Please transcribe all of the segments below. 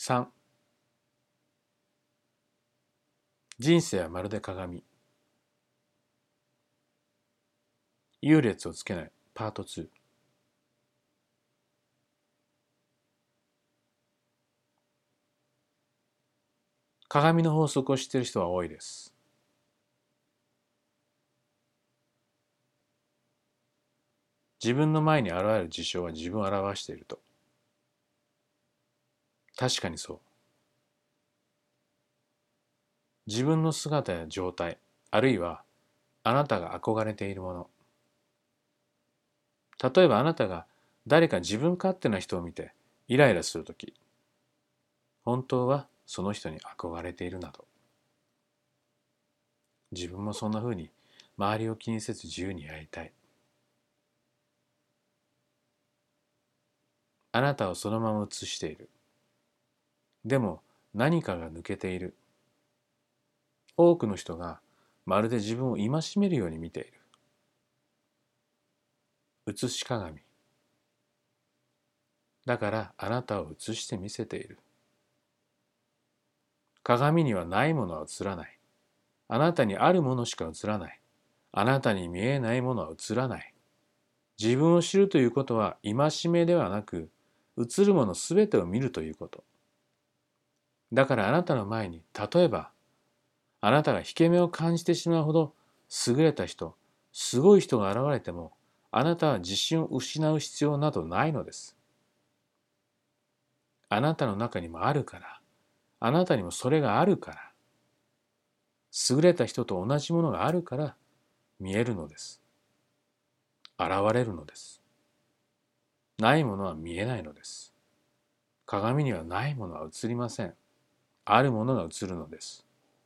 3、人生はまるで鏡。優劣をつけないパート2。鏡の法則を知っている人は多いです。自分の前に現れる事象は自分を表していると。確かにそう。自分の姿や状態、あるいはあなたが憧れているもの。例えばあなたが誰か自分勝手な人を見てイライラするとき、本当はその人に憧れているなど。自分もそんな風に周りを気にせず自由にやりたい。あなたをそのまま映している。でも何かが抜けている。多くの人がまるで自分を戒めるように見ている。映し鏡。だからあなたを映して見せている。鏡にはないものは映らない。あなたにあるものしか映らない。あなたに見えないものは映らない。自分を知るということは戒めではなく、映るものすべてを見るということ。だからあなたの前に、例えば、あなたが引け目を感じてしまうほど優れた人、すごい人が現れても、あなたは自信を失う必要などないのです。あなたの中にもあるから、あなたにもそれがあるから、優れた人と同じものがあるから見えるのです。現れるのです。ないものは見えないのです。鏡にはないものは映りません。あるものが映るのです。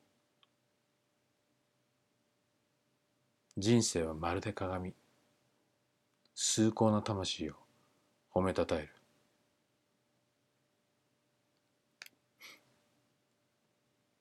人生はまるで鏡。崇高な魂を褒めたたえる。